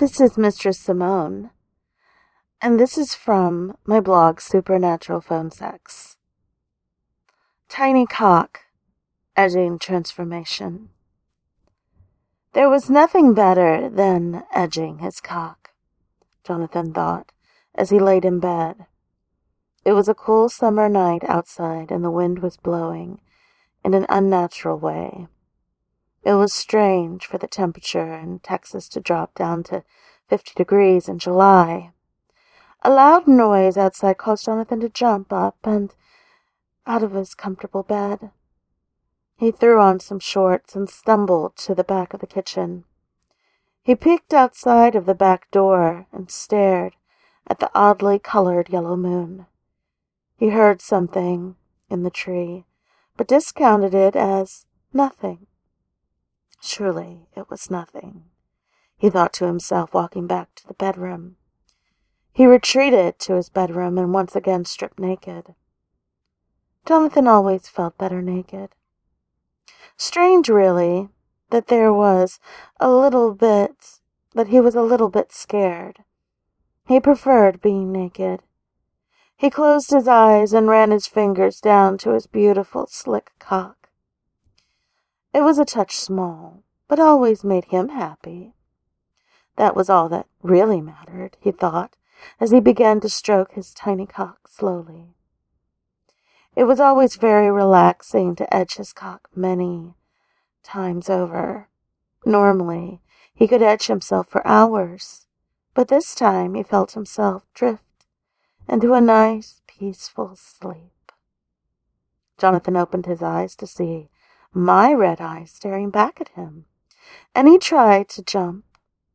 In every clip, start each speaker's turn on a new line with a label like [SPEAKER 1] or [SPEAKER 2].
[SPEAKER 1] This is Mistress Simone, and this is from my blog Supernatural Phone Sex. Tiny Cock, Edging Transformation. There was nothing better than edging his cock, Jonathan thought, as he laid in bed. It was a cool summer night outside, and the wind was blowing in an unnatural way. It was strange for the temperature in Texas to drop down to 50 degrees in July. A loud noise outside caused Jonathan to jump up and out of his comfortable bed. He threw on some shorts and stumbled to the back of the kitchen. He peeked outside of the back door and stared at the oddly colored yellow moon. He heard something in the tree, but discounted it as nothing. Surely it was nothing, he thought to himself, walking back to the bedroom. He retreated to his bedroom and once again stripped naked. Jonathan always felt better naked. Strange, really, that he was a little bit scared. He preferred being naked. He closed his eyes and ran his fingers down to his beautiful, slick cock. It was a touch small, but always made him happy. That was all that really mattered, he thought, as he began to stroke his tiny cock slowly. It was always very relaxing to edge his cock many times over. Normally, he could edge himself for hours, but this time he felt himself drift into a nice, peaceful sleep. Jonathan opened his eyes to see my red eyes staring back at him, and he tried to jump.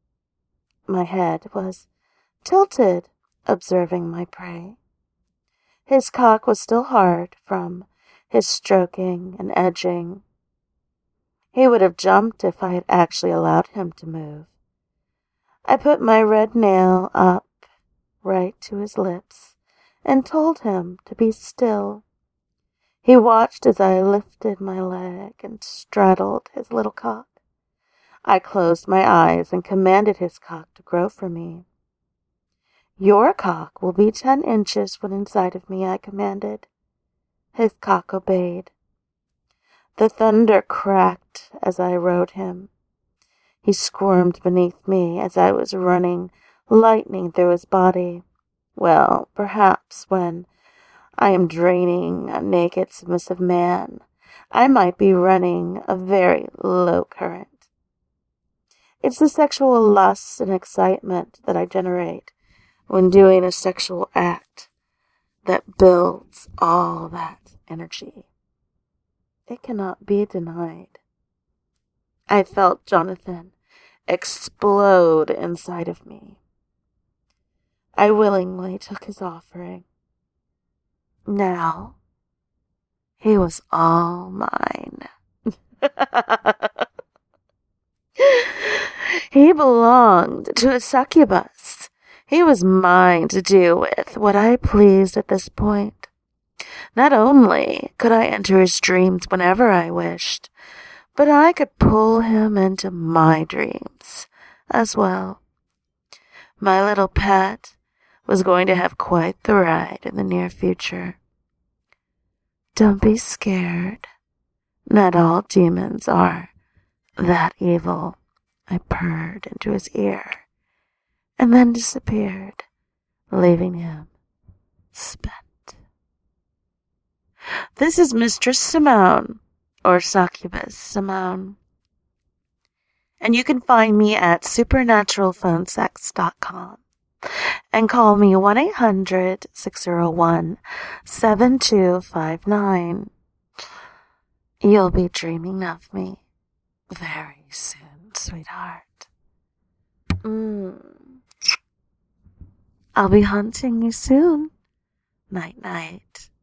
[SPEAKER 1] My head was tilted, observing my prey. His cock was still hard from his stroking and edging. He would have jumped if I had actually allowed him to move. I put my red nail up right to his lips and told him to be still. He watched as I lifted my leg and straddled his little cock. I closed my eyes and commanded his cock to grow for me. Your cock will be 10 inches when inside of me, I commanded. His cock obeyed. The thunder cracked as I rode him. He squirmed beneath me as I was running lightning through his body. Well, perhaps when I am draining a naked, submissive man, I might be running a very low current. It's the sexual lust and excitement that I generate when doing a sexual act that builds all that energy. It cannot be denied. I felt Jonathan explode inside of me. I willingly took his offering. Now, he was all mine. He belonged to a succubus. He was mine to do with what I pleased at this point. Not only could I enter his dreams whenever I wished, but I could pull him into my dreams as well. My little pet was going to have quite the ride in the near future. Don't be scared. Not all demons are that evil, I purred into his ear, and then disappeared, leaving him spent. This is Mistress Simone, or Succubus Simone, and you can find me at supernaturalphonesex.com and call me 1-800-601-7259. You'll be dreaming of me very soon, sweetheart. I'll be hunting you soon. Night, night.